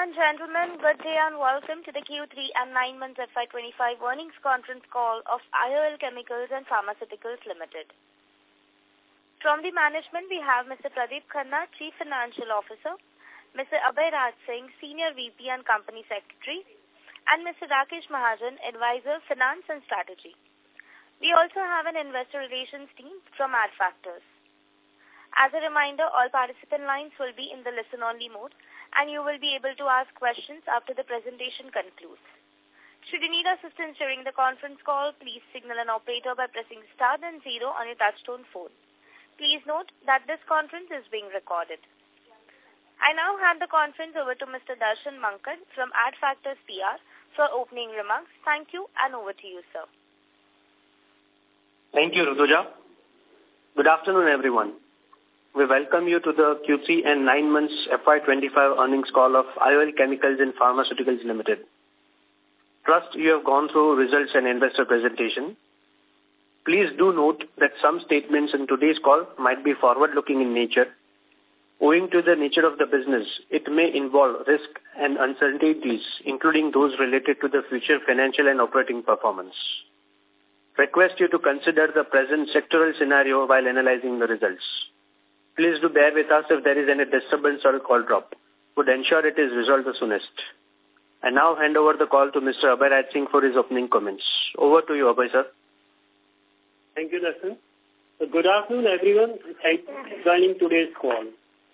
and gentlemen, good day and welcome to the Q3 and 9 months FY25 earnings conference call of IOL Chemicals and Pharmaceuticals Limited. From the management, we have Mr. Pradeep Khanna, Chief Financial Officer, Mr. Abhay Raj Singh, Senior VP and Company Secretary, and Mr. Rakesh Mahajan, Advisor, Finance and Strategy. We also have an investor relations team from Adfactors. As a reminder, all participant lines will be in the listen-only mode, and you will be able to ask questions after the presentation concludes. Should you need assistance during the conference call, please signal an operator by pressing star then 0 on your touchtone phone. Please note that this conference is being recorded. I now hand the conference over to Mr. Darshan Mankad from Adfactors PR for opening remarks. Thank you, and over to you, sir. Thank you, Rutuja. Good afternoon, everyone. We welcome you to the Q3 and 9 months FY25 earnings call of IOL Chemicals and Pharmaceuticals Limited. Trust you have gone through results and investor presentation. Please do note that some statements in today's call might be forward-looking in nature. Owing to the nature of the business, it may involve risk and uncertainties, including those related to the future financial and operating performance. Request you to consider the present sectoral scenario while analyzing the results. Please do bear with us if there is any disturbance or a call drop. Would ensure it is resolved the soonest. I now hand over the call to Mr. Abhay Raj Singh for his opening comments. Over to you, Abhay, sir. Thank you, Darshan. Good afternoon, everyone. Thank you for joining today's call.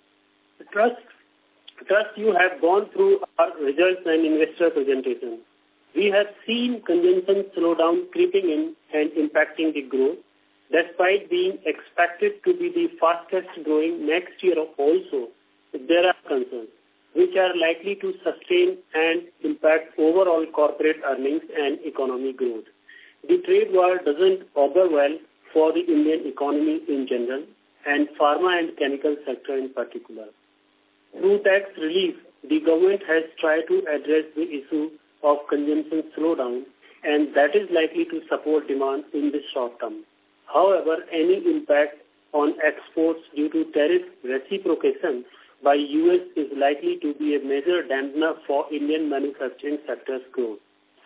Trust you have gone through our results and investor presentation. We have seen consumption slowdown creeping in and impacting the growth, despite being expected to be the fastest growing next year also. There are concerns which are likely to sustain and impact overall corporate earnings and economic growth. The trade war doesn't augur well for the Indian economy in general and pharma and chemical sector in particular. Through tax relief, the government has tried to address the issue of consumption slowdown, and that is likely to support demand in the short term. However, any impact on exports due to tariff reciprocation by US is likely to be a major dampener for Indian manufacturing sector's growth.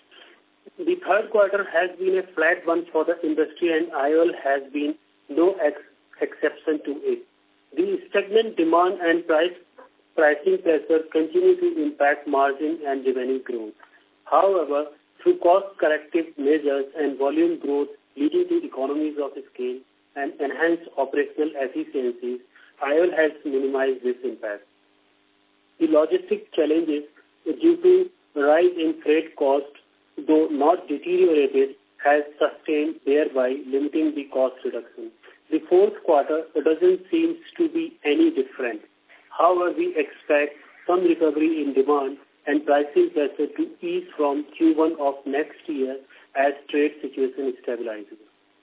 The third quarter has been a flat one for the industry, and IOL has been no exception to it. The stagnant demand and pricing pressure continue to impact margin and revenue growth. However, through cost-corrective measures and volume growth leading to economies of scale and enhanced operational efficiencies, IOL has minimized this impact. The logistic challenges due to rise in freight cost, though not deteriorated, has sustained, thereby limiting the cost reduction. The fourth quarter doesn't seem to be any different. However, we expect some recovery in demand and pricing pressure to ease from Q1 of next year as trade situation stabilizes.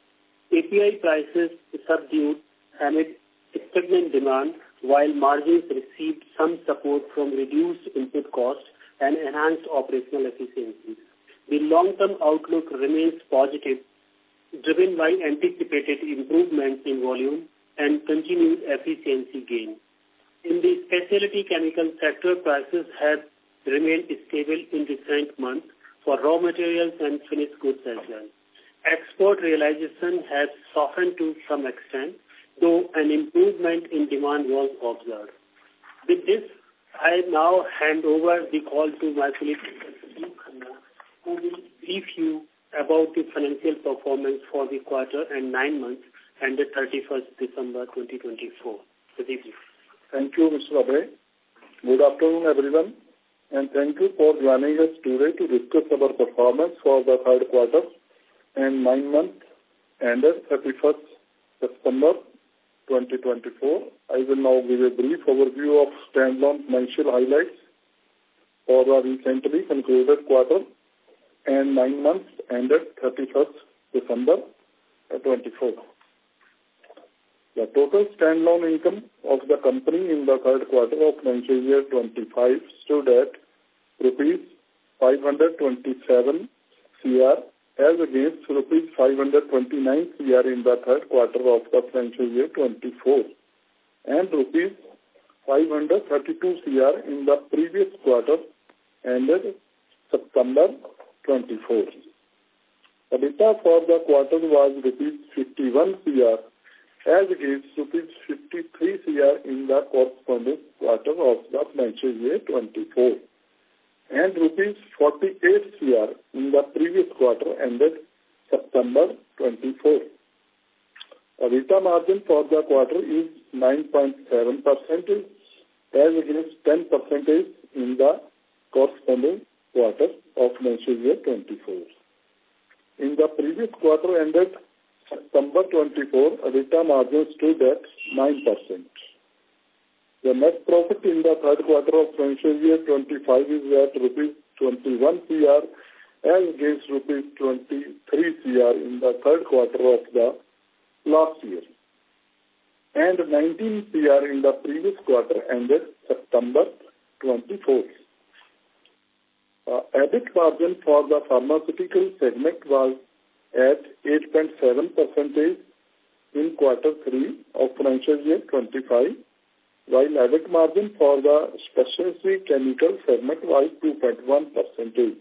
API prices subdued amid stagnant demand, while margins received some support from reduced input costs and enhanced operational efficiencies. The long-term outlook remains positive, driven by anticipated improvements in volume and continued efficiency gain. In the specialty chemical sector, prices have remained stable in recent months for raw materials and finished goods as well. Export realization has softened to some extent, though an improvement in demand was observed. With this, I now hand over the call to my colleague, Pradeep Khanna, who will brief you about the financial performance for the quarter and 9 months ended 31st December 2024. Pradeep. Thank you, Mr. Abhay. Good afternoon, everyone, and thank you for joining us today to discuss our performance for the third quarter and 9 months ended 31st September 2024. I will now give a brief overview of standalone financial highlights for the recently concluded quarter and 9 months ended 31st December 2024. The total standalone income of the company in the third quarter of financial year 25 stood at rupees 527 crore as against rupees 529 crore in the third quarter of the financial year 24 and rupees 532 CR in the previous quarter ended September 24. EBITDA for the quarter was rupees 51 CR as against rupees 53 CR in the corresponding quarter of the financial year 24 and rupees 48 CR in the previous quarter ended September 24. EBITDA margin for the quarter is 9.7% as against 10% in the corresponding quarter of financial year 24. In the previous quarter ended September 24, EBITDA margin stood at 9%. The net profit in the third quarter of financial year 25 is at rupees 21 CR as against rupees 23 CR in the third quarter of the last year and 19 CR in the previous quarter ended September 24. EBIT margin for the pharmaceutical segment was at 8.7% in quarter 3 of financial year 25, while EBIT margin for the specialty chemical segment was 2.1%.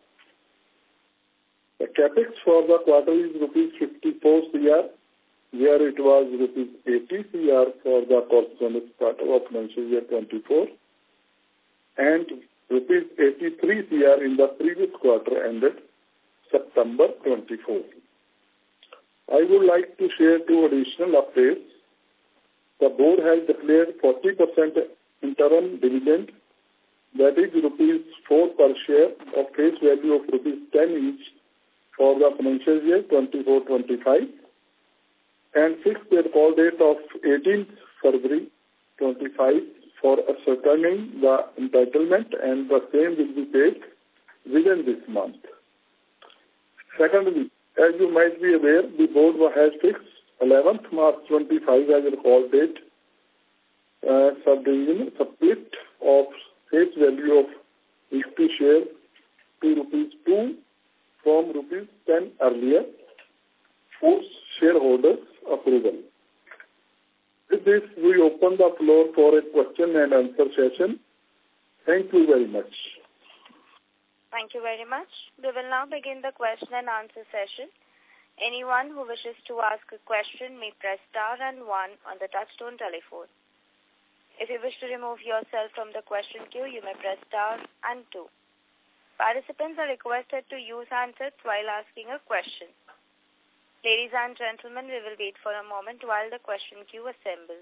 The capex for the quarter is rupees 54 CR, where it was rupees 80 CR for the corresponding quarter of financial year 24 and rupees 83 CR in the previous quarter ended September 24. I would like to share two additional updates. The board has declared 40% interim dividend, that is rupees 4 per share of face value of rupees 10 each for the financial year 24-25 and fixed the call date of 18th February 25 for ascertaining the entitlement, and the same will be paid within this month. Secondly, as you might be aware, the board has fixed 11th March 25 as a call date, subdivision split of face value of equity share to rupees 2 from rupees 10 earlier, for shareholders' approval. With this, we open the floor for a question and answer session. Thank you very much. Thank you very much. We will now begin the question and answer session. Anyone who wishes to ask a question may press star and 1 on the touchtone telephone. If you wish to remove yourself from the question queue, you may press star and 2. Participants are requested to use handsets while asking a question. Ladies and gentlemen, we will wait for a moment while the question queue assembles.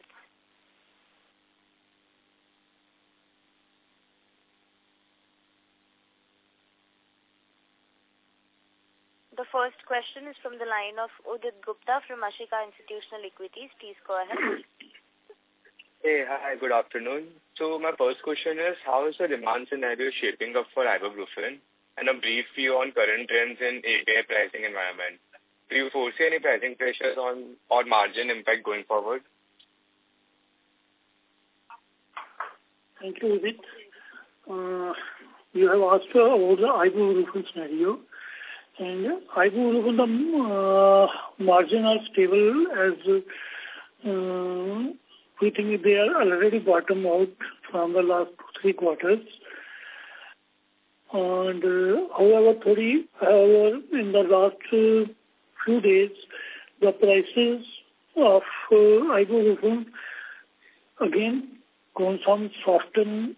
The first question is from the line of Udit Gupta from Ashika Institutional Equities. Please go ahead. Hey, hi, good afternoon. So my first question is, how is the demand scenario shaping up for ibuprofen? And a brief view on current trends in API pricing environment. Do you foresee any pricing pressures on or margin impact going forward? Thank you, Udit. You have asked about the ibuprofen scenario. And ibuprofen, the margin are stable as we think they are already bottom out from the last 3 quarters. And however, in the last few days, the prices of ibuprofen again went some soften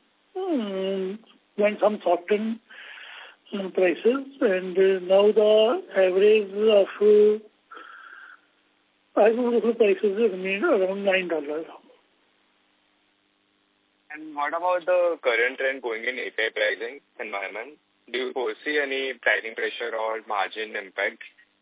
prices, and now the average of ibuprofen prices remain around $9. And what about the current trend going in API pricing environment? Do you foresee any pricing pressure or margin impact?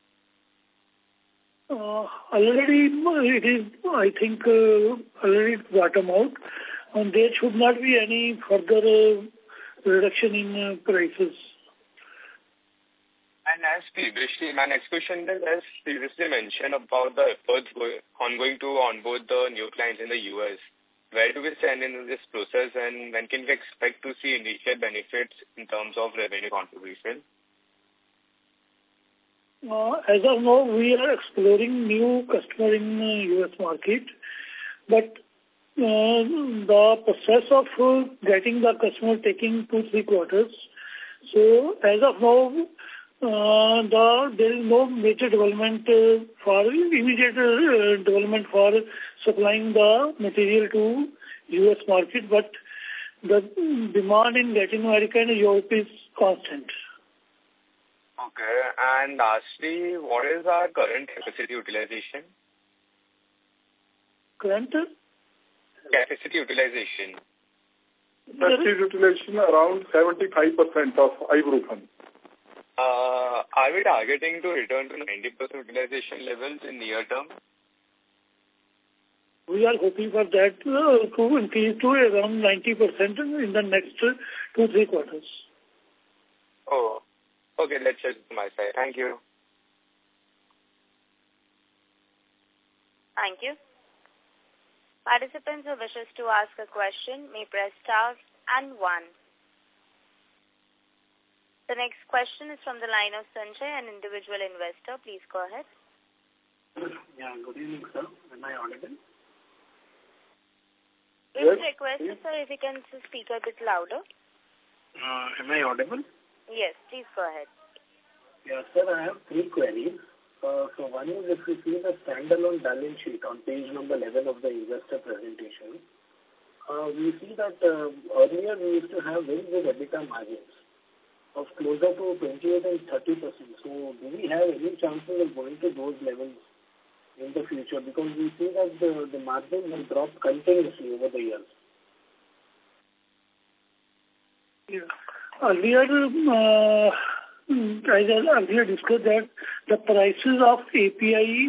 Already it is, I think, already bottom out, and there should not be any further reduction in prices. And as previously, my next question is, as previously mentioned about the efforts ongoing to onboard the new clients in the U.S., where do we stand in this process, and when can we expect to see initial benefits in terms of revenue contribution? As of now, we are exploring new customer in U.S. market, but the process of getting the customer taking 2-3 quarters. So as of now, there is no major development immediate development for supplying the material to U.S. market, but the demand in Latin America and Europe is constant. Okay. And lastly, what is our current capacity utilization? Current? Capacity utilization. Capacity utilization around 75% of ibuprofen. Are we targeting to return to 90% utilization levels in near term? We are hoping for that to increase to around 90% in the next 2-3 quarters. Oh, okay. That's it from my side. Thank you. Thank you. Participants who wishes to ask a question may press star and 1. The next question is from the line of Sanjay, an individual investor. Please go ahead. Yeah, good evening, sir. Am I audible? We would request you, sir, if you can speak a bit louder. Am I audible? Yes, please go ahead. Yes, sir, I have 3 queries. So one is, if you see the standalone balance sheet on page number 11 of the investor presentation, we see that earlier we used to have very good EBITDA margins of closer to 28 and 30%. So do we have any chances of going to those levels in the future? Because we see that the margins will drop continuously over the years. Yeah. Earlier, I earlier discussed that the prices of API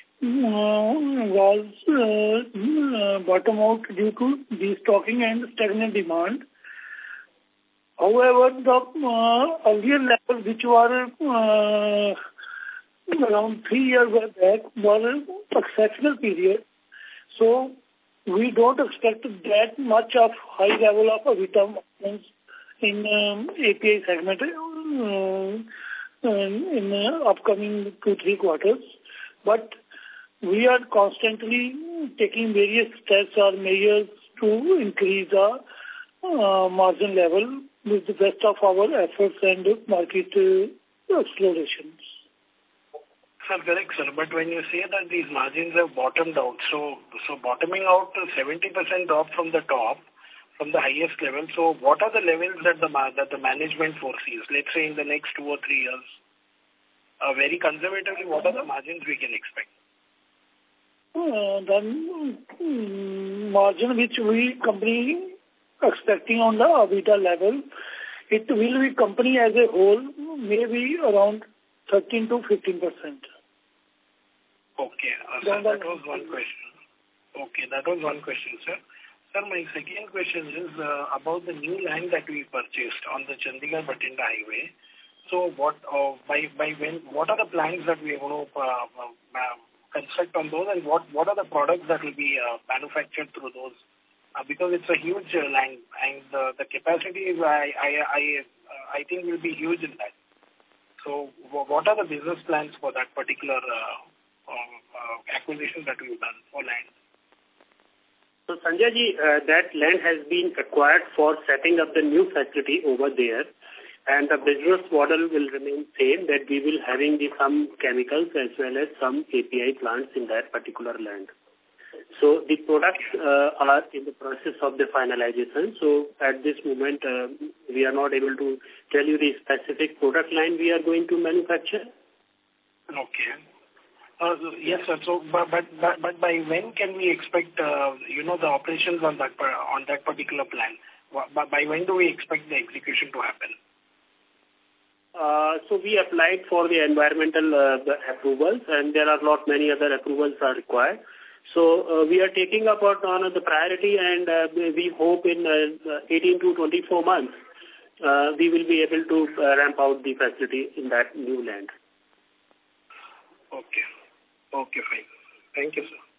was bottom out due to destocking and stagnant demand. However, the earlier level, which were around 3 years back, was an exceptional period. So we don't expect that much of high level of EBITDA margins in API segment in the upcoming 2-3 quarters. But we are constantly taking various steps or measures to increase the margin level with the best of our efforts and market explorations. Sir, correct, sir. But when you say that these margins have bottomed out, so bottoming out to 70% drop from the top, from the highest level. So what are the levels that the management foresees? Let's say in the next 2 or 3 years. Very conservatively, what are the margins we can expect? The margin which we company expecting on the EBITDA level, it will be company as a whole maybe around 13 to 15%. Okay, sir, that was one question. Okay, that was one question, sir. Sir, my second question is about the new land that we purchased on the Chandigarh-Bathinda highway. So what what are the plans that we are going to construct on those, and what are the products that will be manufactured through those? Because it's a huge land, and the capacity is, I think will be huge in that. So what are the business plans for that particular acquisition that we've done for land? So Sanjay ji, that land has been acquired for setting up the new facility over there, and the business model will remain same, that we will having some chemicals as well as some API plants in that particular land. So the products are in the process of the finalization. So at this moment, we are not able to tell you the specific product line we are going to manufacture. Okay. Yes, sir. So, but by when can we expect, the operations on that particular plan? By when do we expect the execution to happen? So we applied for the environmental approvals, and there are not many other approvals are required. So we are taking up on the priority, and we hope in 18 to 24 months we will be able to ramp out the facility in that new land. Okay. Okay, fine. Thank you, sir.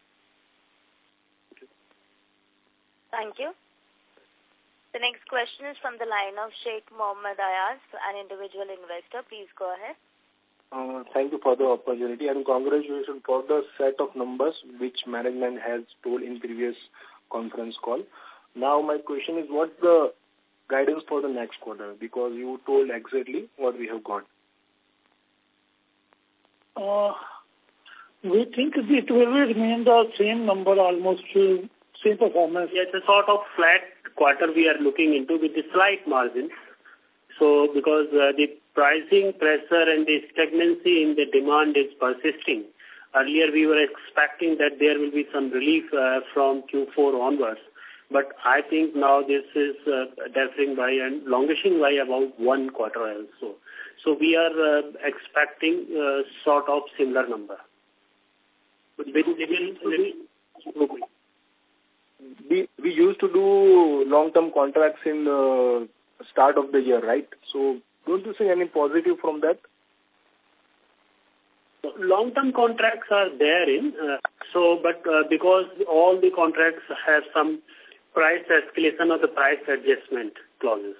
Thank you. The next question is from the line of Sheikh Mohammed Ayaz, an individual investor. Please go ahead. Thank you for the opportunity, and congratulations for the set of numbers which management has told in previous conference call. Now my question is, what's the guidance for the next quarter? Because you told exactly what we have got. We think it will remain the same number, almost same performance. It's a sort of flat quarter we are looking into with a slight margin. So because the pricing pressure and the stagnancy in the demand is persisting. Earlier we were expecting that there will be some relief from Q4 onwards. But I think now this is deferring by and languishing by about 1 quarter also. So we are expecting sort of similar number. We used to do long-term contracts in the start of the year, right? So don't you see any positive from that? Long-term contracts are therein. But because all the contracts have some price escalation or the price adjustment clauses.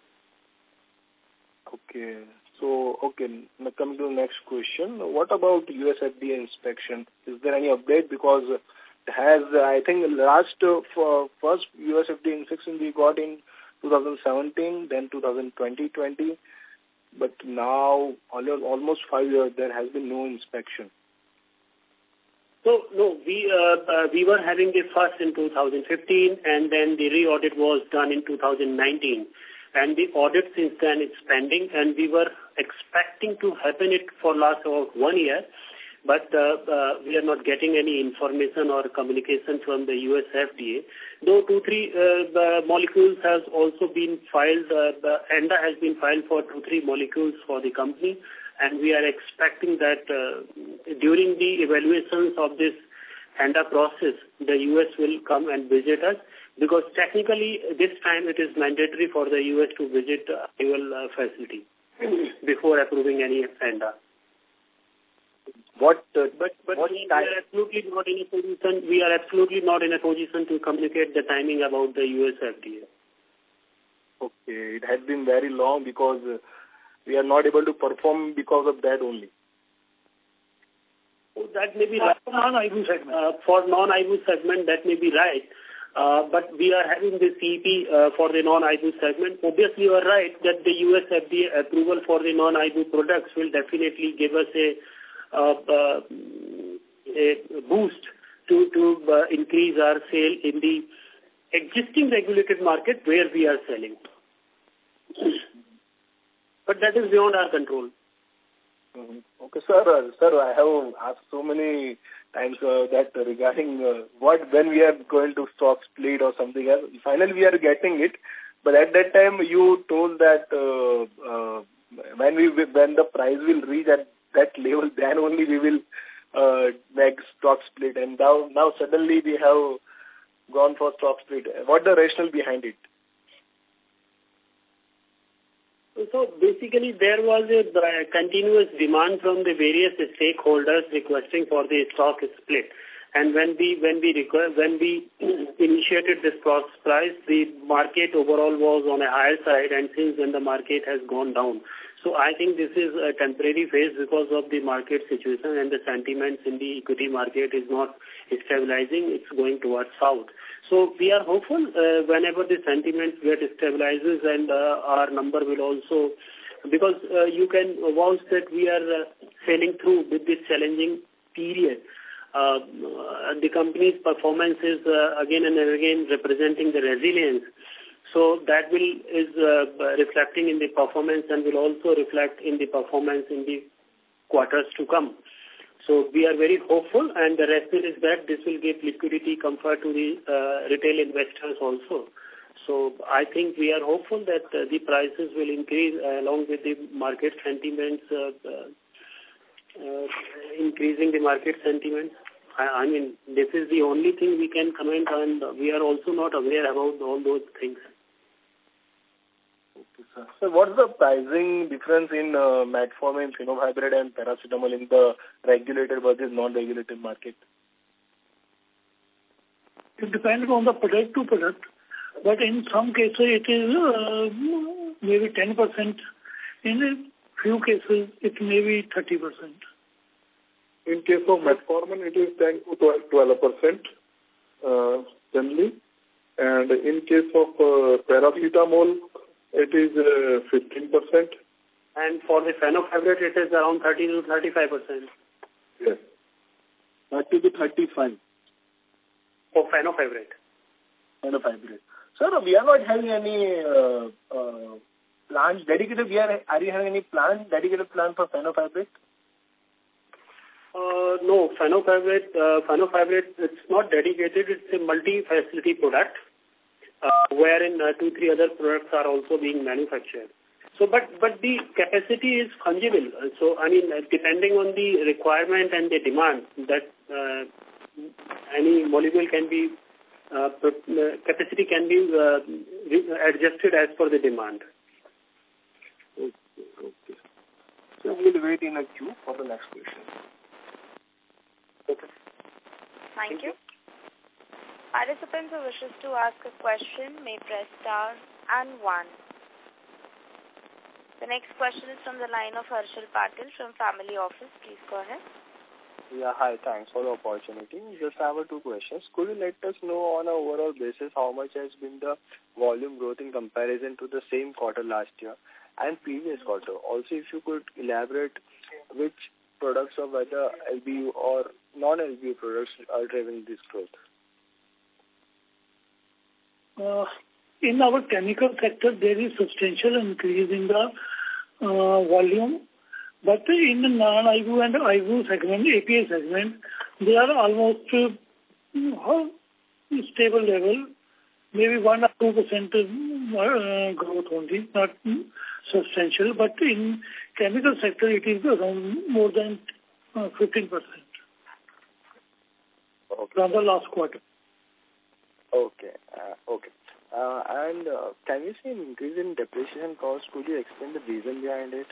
Okay. So, now coming to the next question. What about US FDA inspection? Is there any update? Because I think last first US FDA inspection we got in 2017, then 2020, but now almost 5 years there has been no inspection. So, no, we were having the first in 2015 and then the re-audit was done in 2019. And the audit since then is pending, and we were expecting to happen it for last about 1 year, but we are not getting any information or communication from the US FDA. Though 2-3 molecules has also been filed, the ANDA has been filed for 2-3 molecules for the company, and we are expecting that during the evaluations of this ANDA process, the US will come and visit us. Because technically, this time it is mandatory for the US to visit IOL facility before approving any ANDA. But we are absolutely not in a position. We are absolutely not in a position to communicate the timing about the US FDA. Okay, it has been very long because we are not able to perform because of that only. So that may be right. Non-IBU segment. For non-IBU segment, that may be right. But we are having the CEP for the non-IBU segment. Obviously, you are right that the US FDA approval for the non-IBU products will definitely give us a boost to increase our sale in the existing regulated market where we are selling. But that is beyond our control. Okay, sir, I have asked so many times that regarding when we are going to stock split or something else. Finally, we are getting it. But at that time, you told that when the price will reach at that level, then only we will make stock split. And now suddenly we have gone for stock split. What the rationale behind it? So basically, there was a continuous demand from the various stakeholders requesting for the stock split. And when we initiated this price, the market overall was on a higher side, and since then the market has gone down. So I think this is a temporary phase because of the market situation, and the sentiments in the equity market is not stabilizing. It's going towards south. So we are hopeful whenever the sentiment get stabilizes, and our number will also, because you can vouch that we are sailing through with this challenging period. The company's performance is again and again representing the resilience. So that is reflecting in the performance and will also reflect in the performance in the quarters to come. So we are very hopeful, and the rest is that this will give liquidity comfort to the retail investors also. So I think we are hopeful that the prices will increase along with the market sentiments, increasing the market sentiments. I mean, this is the only thing we can comment on. We are also not aware about all those things. Okay, sir. So what's the pricing difference in metformin, phenobarbital and paracetamol in the regulated versus non-regulated market? It depends on the product to product, but in some cases it is maybe 10%. In a few cases it may be 30%. In case of metformin, it is 10 to 12%. consistently. And in case of paracetamol, it is 15%. And for the fenofibrate, it is around 30 to 35%. Yes. 30 to 35. For fenofibrate. Fenofibrate. Sir, we are not having any plans dedicated. Are you having any dedicated plan for fenofibrate? No, fenofibrate, it's not dedicated. It's a multi-facility product, wherein 2-3 other products are also being manufactured. So, but the capacity is fungible. So, I mean, depending on the requirement and the demand, that any molecule can be, capacity can be adjusted as per the demand. Okay. So, we will wait in a queue for the next question. Okay. Thank you. Participants who wishes to ask a question may press star and 1. The next question is from the line of Harshal Patil from Family Office. Please go ahead. Yeah, hi. Thanks for the opportunity. Just have 2 questions. Could you let us know on an overall basis how much has been the volume growth in comparison to the same quarter last year and previous quarter? Also, if you could elaborate which products of whether LBU or non-LBU products are driving this growth? In our chemical sector, there is substantial increase in the volume, but in the non-IBU and IBU segment, API segment, they are almost stable level, maybe 1 or 2% growth only, not substantial, but in chemical sector, it is around more than 15% from the last quarter. Okay. And can you see an increase in depreciation cost? Could you explain the reason behind it?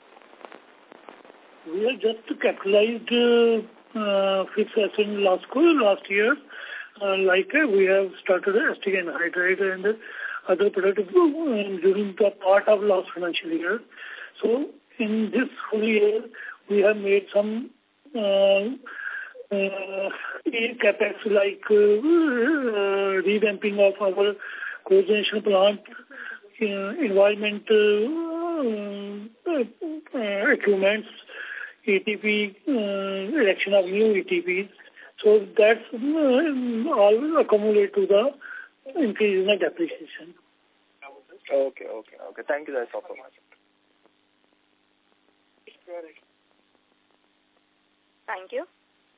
We have just capitalized fixed asset last year. We have started acetic anhydride and other products during the part of last financial year. So in this full year, we have made some capex like revamping of our cogeneration plant, environment equipments, ETP, erection of new ETPs. So that's all accumulate to the increase in the depreciation. Okay. Thank you. That's all from my side. Thank you.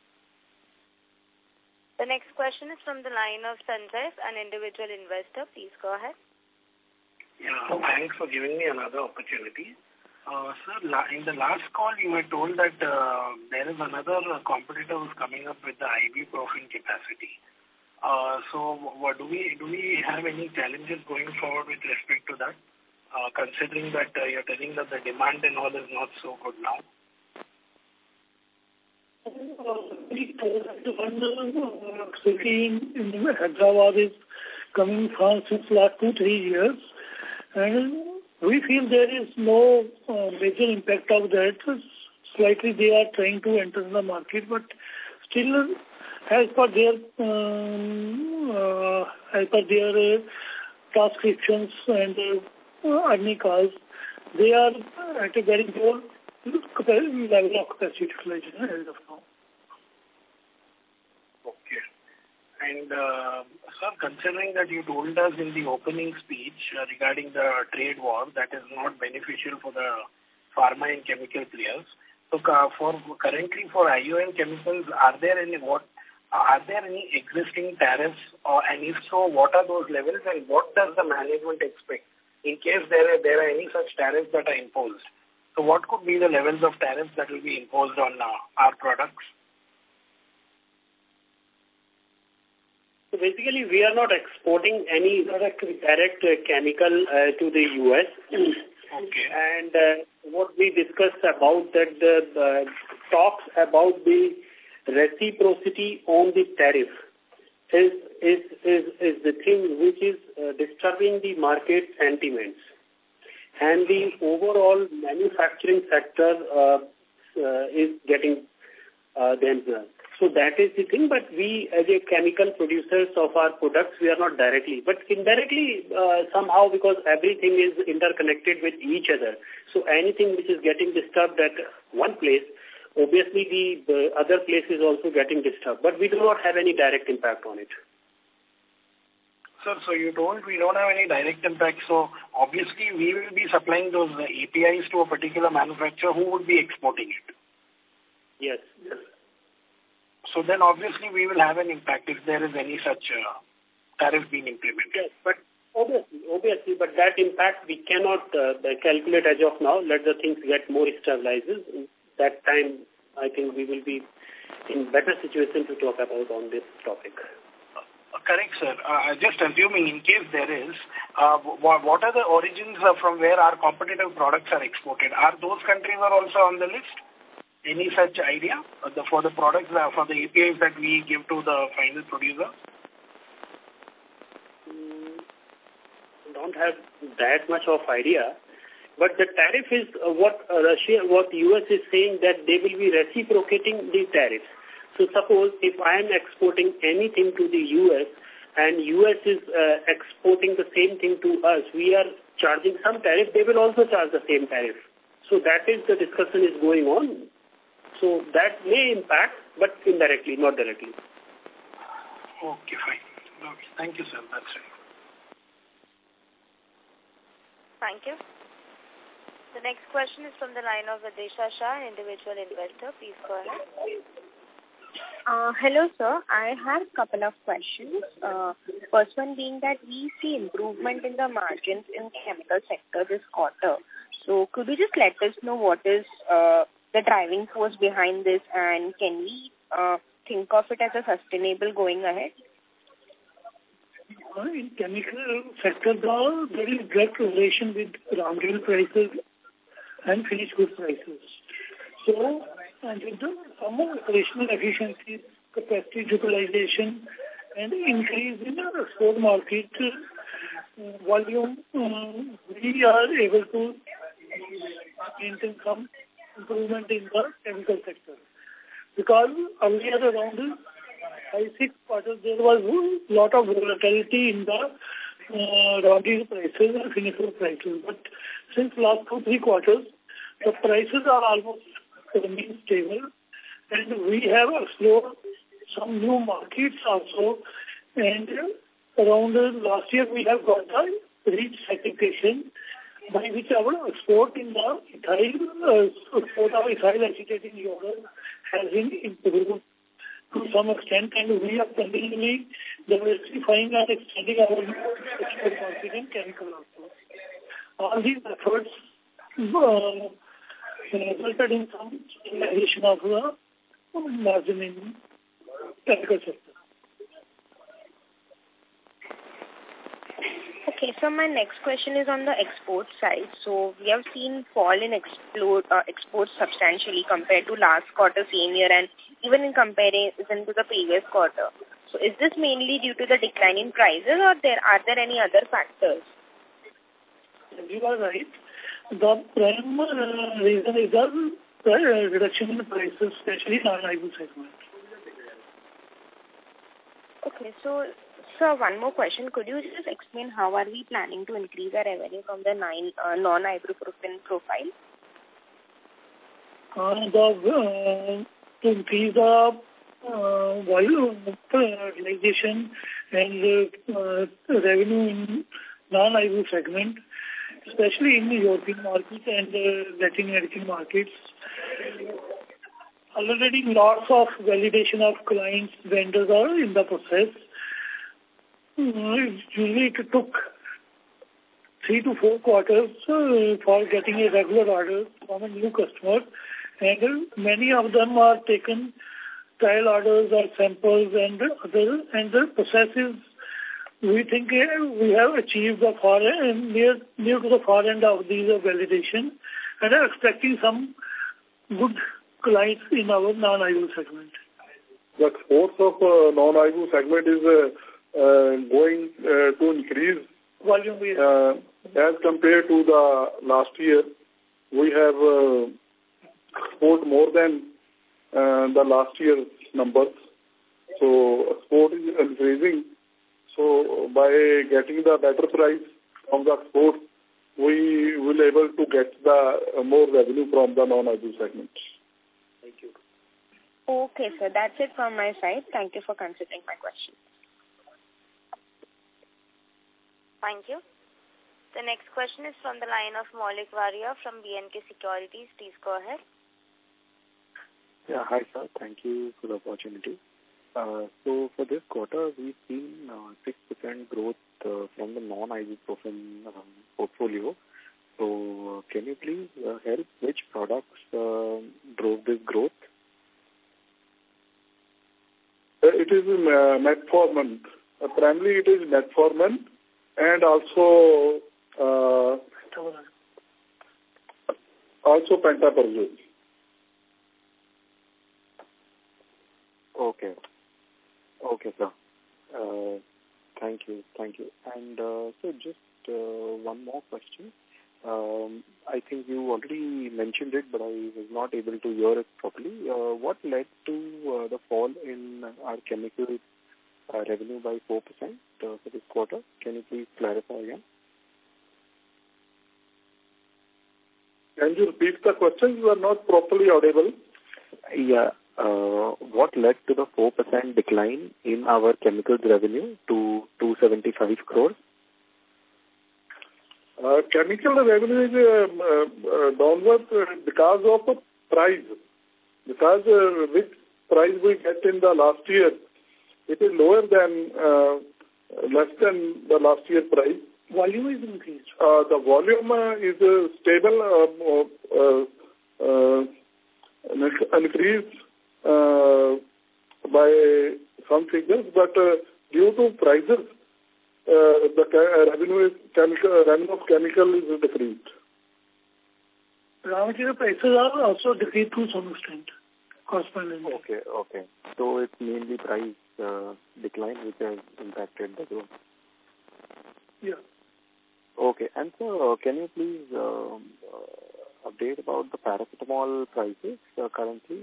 The next question is from the line of Sanjay, an individual investor. Please go ahead. Yeah, thanks for giving me another opportunity. Sir, in the last call, you were told that there is another competitor who's coming up with the ibuprofen capacity. So, do we have any challenges going forward with respect to that? Considering that you're telling that the demand and all is not so good now. One city in Hyderabad is coming from since last 2-3 years, and we feel there is no major impact of that. Slightly they are trying to enter the market, but still, as per their transcriptions and earning calls, they are at a very low level of capacity utilization as of now. Okay. And, sir, considering that you told us in the opening speech regarding the trade war that is not beneficial for the pharma and chemical players, so currently for ION chemicals, are there any existing tariffs, and if so, what are those levels, and what does the management expect in case there are any such tariffs that are imposed? So what could be the levels of tariffs that will be imposed on our products? So basically, we are not exporting any direct chemical to the U.S. Okay. And what we discussed about that the talks about the reciprocity on the tariff is the thing which is disturbing the market sentiments. And the overall manufacturing sector is getting danger. So that is the thing, but we as a chemical producers of our products, we are not directly, but indirectly somehow, because everything is interconnected with each other. So anything which is getting disturbed at one place, obviously the other place is also getting disturbed, but we do not have any direct impact on it. Sir, so we don't have any direct impact, so obviously we will be supplying those APIs to a particular manufacturer who would be exporting it. Yes. So then obviously we will have an impact if there is any such tariff being implemented. Yes, but obviously, but that impact we cannot calculate as of now. Let the things get more stabilized. That time, I think we will be in better situation to talk about on this topic. Correct, sir. Just assuming in case there is, what are the origins from where our competitive products are exported? Are those countries are also on the list? Any such idea for the products, for the APIs that we give to the final producer? Don't have that much of idea. But the tariff is what US is saying, that they will be reciprocating the tariffs. So suppose if I am exporting anything to the US and US is exporting the same thing to us, we are charging some tariff, they will also charge the same tariff. So that is the discussion is going on. So that may impact, but indirectly, not directly. Okay, fine. Okay, thank you, sir. That's it. Thank you. The next question is from the line of Videsha Shah, an individual investor. Please go ahead. Hello, sir. I have a couple of questions. First one being that we see improvement in the margins in chemical sector this quarter. So could you just let us know what is the driving force behind this, and can we think of it as a sustainable going ahead? In chemical sector, there is direct relation with raw material prices and finished goods prices. So, and with some operational efficiency, capacity utilization, and increase in the export market volume, we are able to maintain some improvement in the chemical sector. Because earlier around 5-6 quarters, there was a lot of volatility in the raw material prices and finished goods prices. But since last 2-3 quarters, the prices are almost remaining stable, and we have explored some new markets also. And around last year, we have got the REACH certification, by which our export in the export of ethyl acetate in Europe has been improved to some extent, and we are continually diversifying and extending our export market in chemical also. All these efforts resulted in some stabilization of the margin in chemical sector. Okay, so my next question is on the export side. So we have seen fall in exports substantially compared to last quarter, same year, and even in comparison to the previous quarter. So is this mainly due to the decline in prices, or are there any other factors? You are right. The prime reason is the reduction in the prices, especially in non-IBU segment. Okay, so sir, one more question. Could you just explain how are we planning to increase our revenue from the non-ibuprofen profile? To increase the volume utilization and revenue in non-IBU segment, especially in the European market and Latin American markets. Already lots of validation of clients, vendors are in the process. Usually it took 3 to 4 quarters for getting a regular order from a new customer, and many of them are taken trial orders or samples and other, and the processes we think we have achieved the far end, near to the far end of these validation, and are expecting some good clients in our non-IBU segment. The exports of non-IBU segment is going to increase volume as compared to the last year. We have export more than the last year's numbers. So export is increasing. So by getting the better price from the export, we will able to get the more revenue from the non-agri segment. Thank you. Okay, sir. That's it from my side. Thank you for considering my question. Thank you. The next question is from the line of Maulik Varia from B&K Securities. Please go ahead. Yeah, hi sir. Thank you for the opportunity. So for this quarter, we've seen 6% growth from the non-ibuprofen portfolio. So can you please help which products drove this growth? It is metformin. Primarily it is metformin and also pantoprazole. Okay, sir. Thank you. And so just one more question. I think you already mentioned it, but I was not able to hear it properly. What led to the fall in our chemical revenue by 4% for this quarter? Can you please clarify again? Can you repeat the question? You are not properly audible. Yeah. What led to the 4% decline in our chemicals revenue to 275 crores? Chemical revenue is downward because of price. Because which price we get in the last year, it is lower than, less than the last year price. Volume is increased. The volume is stable, increased by some figures, but due to prices, the revenue of chemical is decreased. Raw material prices are also decreased to some extent. Correspondingly. Okay. So it's mainly price decline which has impacted the growth. Yeah. Okay. And so can you please update about the paracetamol prices currently?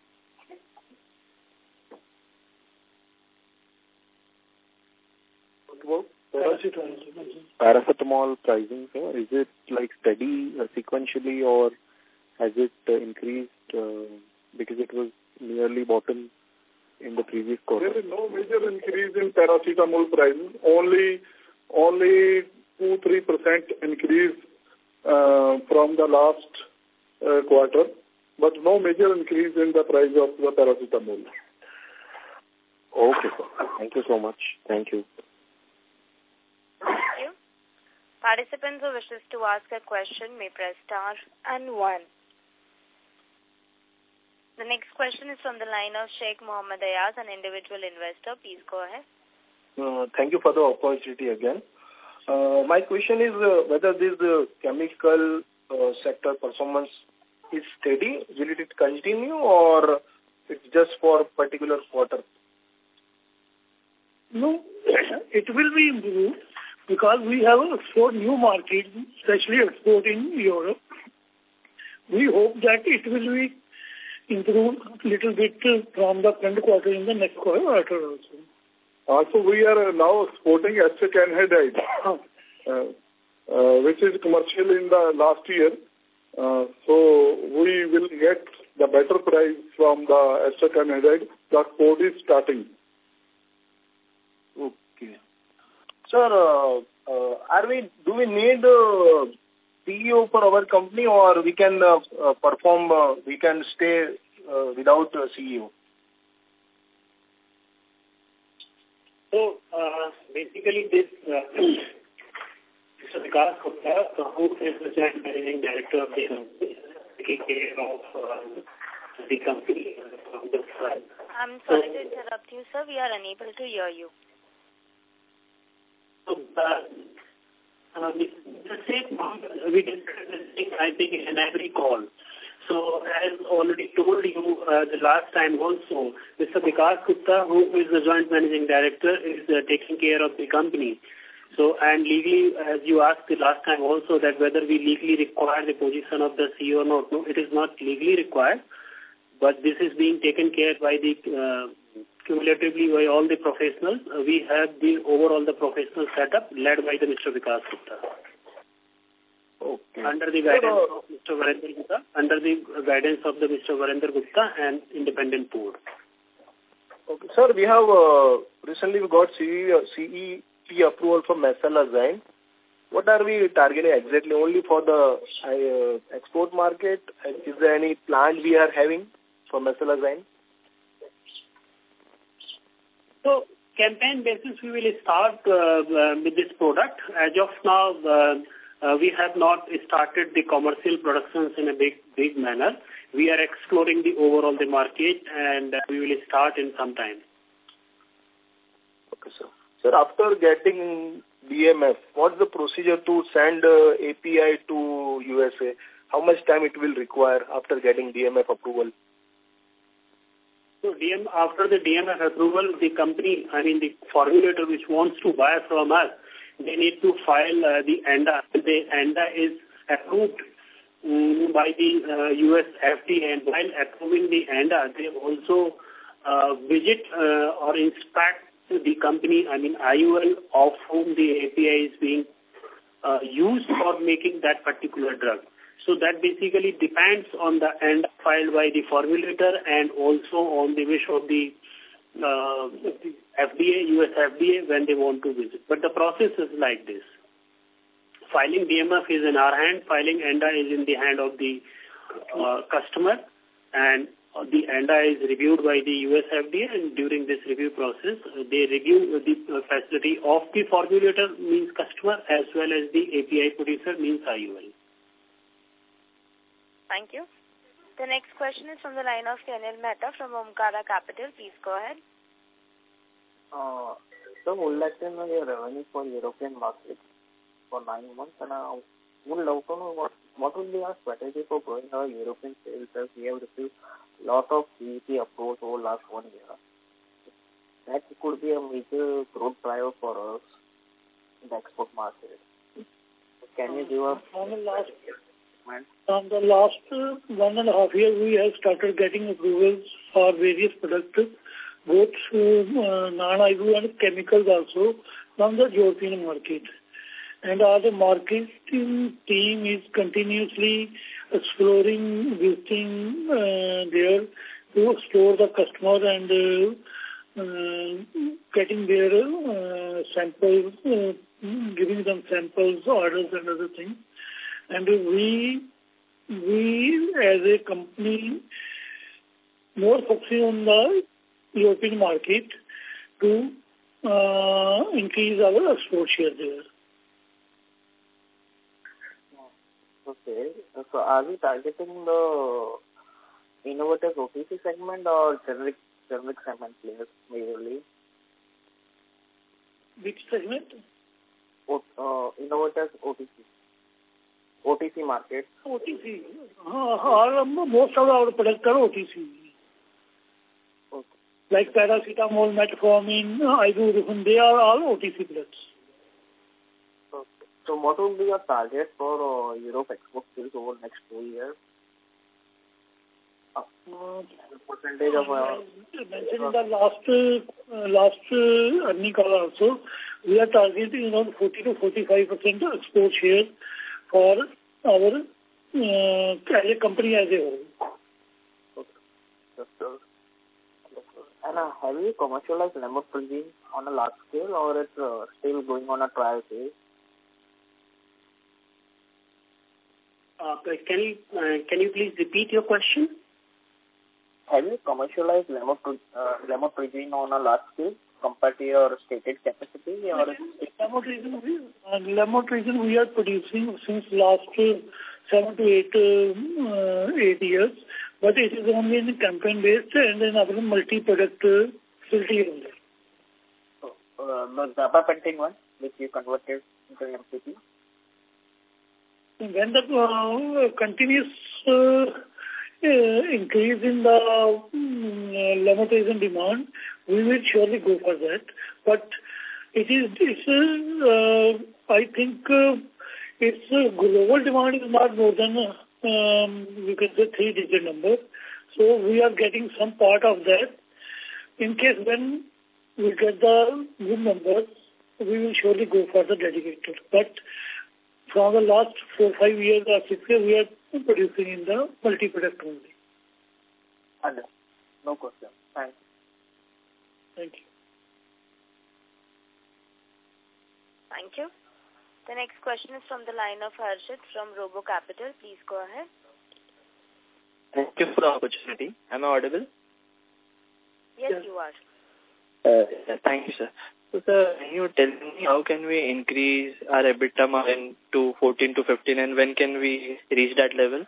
Paracetamol pricing, sir, is it like steady sequentially or has it increased because it was nearly bottom in the previous quarter? There is no major increase in paracetamol prices, only 2-3% increase from the last quarter, but no major increase in the price of the paracetamol. Okay, sir. Thank you so much. Thank you. Thank you. Participants who wishes to ask a question may press star and 1. The next question is from the line of Sheikh Mohammed Ayaz, an individual investor. Please go ahead. Thank you for the opportunity again. My question is whether this chemical sector performance is steady. Will it continue or it's just for particular quarter? No, it will be improved because we have explored new markets, especially export in Europe. We hope that it will be improved a little bit from the current quarter in the next quarter also. Also, we are now exporting acetic anhydride, which is commercial in the last year. So we will get the better price from the acetic anhydride. The export is starting. Okay. Sir, do we need CEO for our company or we can we can stay without a CEO? So, basically this Mr. Vikas Gupta, who is the Joint Managing Director of the company, taking care of the company from the front. I'm sorry to interrupt you, sir. We are unable to hear you. So, the same we discussed this thing, I think, in every call. So, as already told you the last time also, Mr. Vikas Gupta, who is the Joint Managing Director, is taking care of the company. So, and legally, as you asked the last time also, that whether we legally require the position of the CEO or not, no, it is not legally required. but this is being taken care by the cumulatively by all the professionals. We have the overall the professional setup led by the Mr. Vikas Gupta. Okay. Under the guidance of Mr. Virender Gupta, Mr. Virender Gupta and independent board. Okay, sir, we have recently we got CEP approval for Mesalazine. What are we targeting exactly? Only for the export market? Is there any plan we are having for Mesalazine? So, campaign basis, we will start with this product. As of now, we have not started the commercial productions in a big manner. We are exploring the overall the market, and we will start in some time. Okay, sir. Sir, after getting DMF, what's the procedure to send API to USA? How much time it will require after getting DMF approval? So after the DMF approval, the company, the formulator which wants to buy from us, they need to file the ANDA. The ANDA is approved by the US FDA, and while approving the ANDA, they also visit or inspect the company, IUL, of whom the API is being used for making that particular drug. So that basically depends on the ANDA filed by the formulator and also on the wish of the FDA, US FDA, when they want to visit. But the process is like this. Filing DMF is in our hand, filing ANDA is in the hand of the customer, and the ANDA is reviewed by the US FDA, and during this review process, they review the facility of the formulator, means customer, as well as the API producer, means IUL. Thank you. The next question is from the line of Kenil Mehta from Omkara Capital. Please go ahead. So, would like to know your revenue for European market for 9 months, and would love to know what will be our strategy for growing our European sales, as we have received a lot of CEP approvals over last 1 year. That could be a major growth driver for us in the export market. Can you give us... From the last 1.5 years, we have started getting approvals for various products, both non-IVU and chemicals also, from the European market. And our marketing team is continuously exploring, visiting there to explore the customer and getting their samples, giving them samples, orders and other things. And we as a company, more focusing on the European market to increase our export share there. Okay. So are we targeting the innovative OTC segment or generic segment players majorly? Which segment? Innovative OTC market. OTC. Most of our products are OTC. Okay. Like paracetamol, metformin, ibuprofen, they are all OTC products. Okay. So what will be your target for Europe export sales over the next 2 years? Percentage of mentioned in the last earning call also, we are targeting around 40 to 45% export share for our as a company as a whole. Okay. And have you commercialized lamotrigine on a large scale, or it's still going on a trial phase? Can you please repeat your question? Have you commercialized lamotrigine on a large scale compared to your stated capacity? Or lamotrigine we are producing since last 7 to 8 years, but it is only in campaign based and in our multi-product facility only. The gabapentin one, which you converted into MCP? When the continuous increase in the lamotrigine demand, we will surely go for that. But I think its global demand is not more than, we can say 3-digit number. So we are getting some part of that. In case when we get the good numbers, we will surely go for the dedicated. But from the last 4-5 years or 6 years, we are producing in the multi-product only. Understood. No question. Thanks. Thank you. Thank you. The next question is from the line of Harshit from Robo Capital. Please go ahead. Thank you for the opportunity. Am I audible? Yes, you are. Thank you, sir. So, sir, can you tell me how can we increase our EBITDA margin to 14 to 15 and when can we reach that level?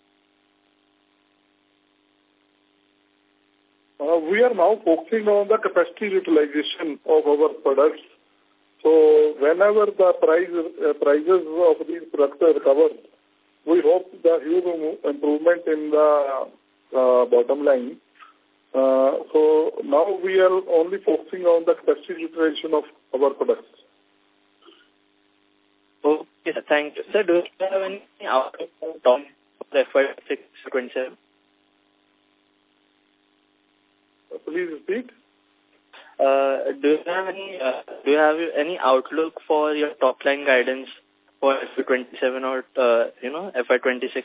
We are now focusing on the capacity utilization of our products. So whenever the prices of these products are recovered, we hope the huge improvement in the bottom line. So now we are only focusing on the capacity utilization of our products. Okay, sir. Thank you. Sir, do you have any outlook on the FY26-27? Please repeat. Do you have any outlook for your top line guidance for FY27 or FY26?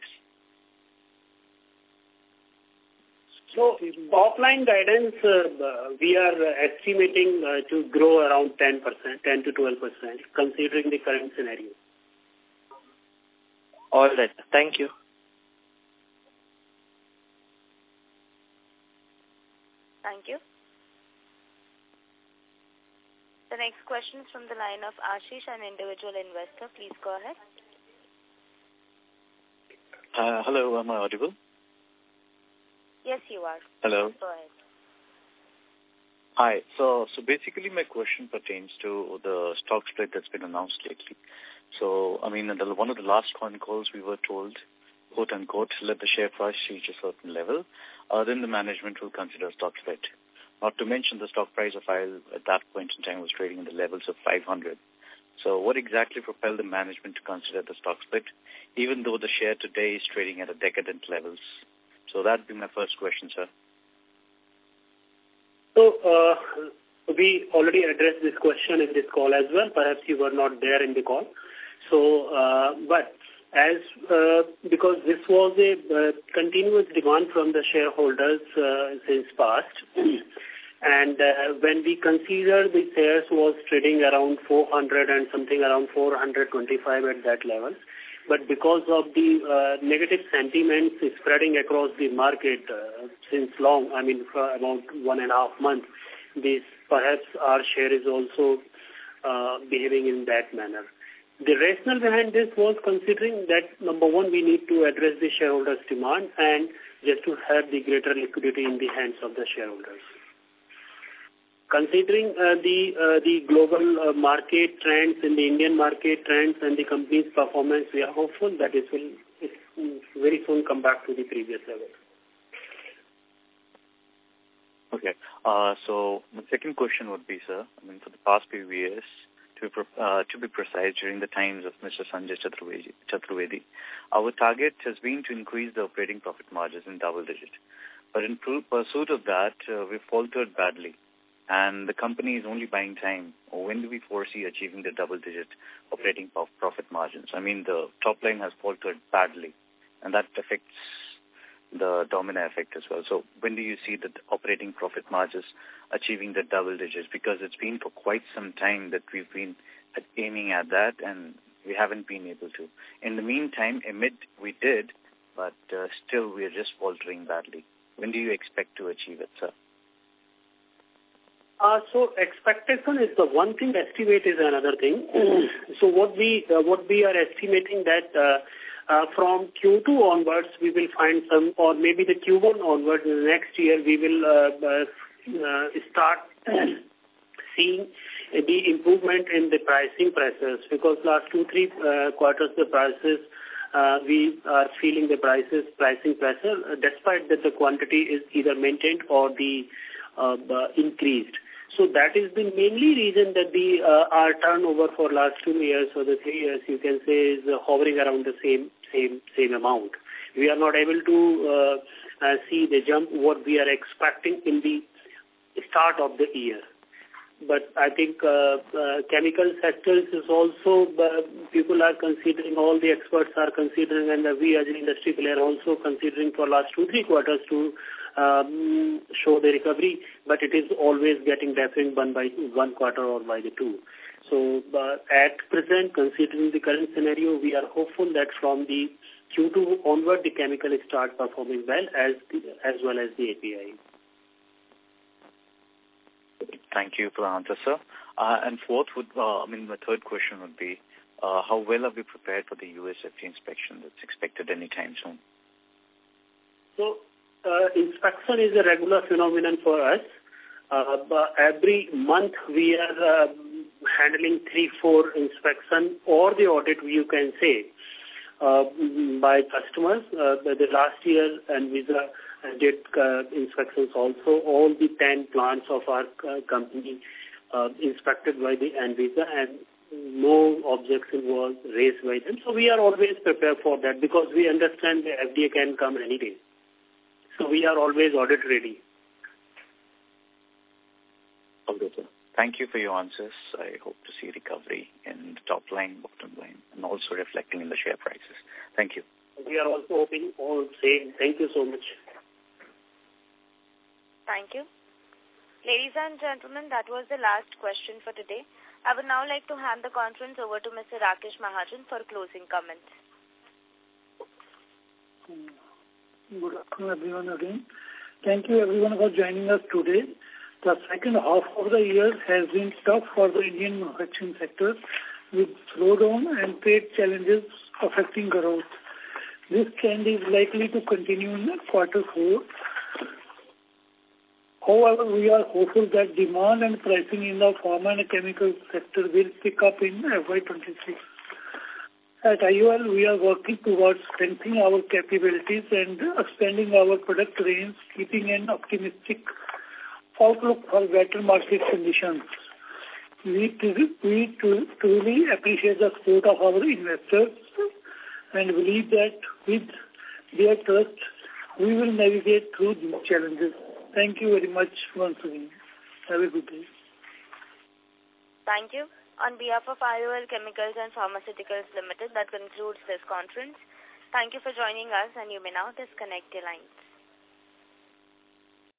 So top line guidance, we are estimating to grow around 10%, 10 to 12%, considering the current scenario. All right. Thank you. Thank you. The next question is from the line of Ashish, an individual investor. Please go ahead. Hello, am I audible? Yes, you are. Hello. Go ahead. Hi. So basically my question pertains to the stock split that's been announced lately. So, I mean, in one of the last con calls we were told, quote unquote, let the share price reach a certain level, then the management will consider stock split. Not to mention the stock price of IL at that point in time was trading in the levels of 500. So what exactly propelled the management to consider the stock split, even though the share today is trading at a decadent levels? So that would be my first question, sir. So we already addressed this question in this call as well. Perhaps you were not there in the call. So, but as because this was a continuous demand from the shareholders since past, and when we consider the shares was trading around 400 and something around 425 at that level, but because of the negative sentiments spreading across the market since long, I mean for about 1.5 months, this perhaps our share is also behaving in that manner. The rationale behind this was considering that, number one, we need to address the shareholders' demand and just to have the greater liquidity in the hands of the shareholders. Considering the global market trends and the Indian market trends and the company's performance, we are hopeful that it will very soon come back to the previous level. Okay. So the second question would be, sir, I mean, for the past few years, to be precise, during the times of Mr. Sanjay Chaturvedi, our target has been to increase the operating profit margins in double digit. But in pursuit of that, we faltered badly. And the company is only buying time. When do we foresee achieving the double-digit operating profit margins? I mean, the top line has faltered badly, and that affects the domino effect as well. So when do you see the operating profit margins achieving the double digits? Because it's been for quite some time that we've been aiming at that, and we haven't been able to. In the meantime, amid we did, but still we are just faltering badly. When do you expect to achieve it, sir? So expectation is the one thing, estimate is another thing. So what we are estimating that from Q2 onwards we will find some, or maybe the Q1 onwards next year we will start seeing the improvement in the pricing pressures, because last 2-3 quarters the prices we are feeling the pricing pressure, despite that the quantity is either maintained or the increased. So that is the mainly reason that our turnover for last 2 years or the 3 years, you can say, is hovering around the same amount. We are not able to see the jump what we are expecting in the start of the year. But I think chemical sectors is also, people are considering, all the experts are considering, and we as an industry player also considering for last 2-3 quarters to show the recovery, but it is always getting defined by 1 quarter or by the 2. So at present, considering the current scenario, we are hopeful that from the Q2 onward, the chemical start performing well as well as the API. Thank you for the answer, sir. And fourth my third question would be, how well are we prepared for the US FDA inspection that's expected anytime soon? So, inspection is a regular phenomenon for us. Every month we are handling 3-4 inspection or the audit, you can say, by customers. The last year, ANVISA did inspections also. All the 10 plants of our company inspected by the ANVISA, and no objection was raised by them. So we are always prepared for that because we understand the FDA can come any day. So we are always audit ready. Okay, sir. Thank you for your answers. I hope to see recovery in the top line, bottom line, and also reflecting in the share prices. Thank you. We are also hoping all same. Thank you so much. Thank you. Ladies and gentlemen, that was the last question for today. I would now like to hand the conference over to Mr. Rakesh Mahajan for closing comments. Good afternoon, everyone again. Thank you, everyone, for joining us today. The second half of the year has been tough for the Indian manufacturing sector, with slowdown and trade challenges affecting growth. This trend is likely to continue in quarter 4. However, we are hopeful that demand and pricing in the pharma and chemical sector will pick up in FY26. At IOL, we are working towards strengthening our capabilities and expanding our product range, keeping an optimistic outlook for better market conditions. We truly appreciate the support of our investors and believe that with their trust, we will navigate through these challenges. Thank you very much once again. Have a good day. Thank you. On behalf of IOL Chemicals and Pharmaceuticals Limited, that concludes this conference. Thank you for joining us, and you may now disconnect your lines.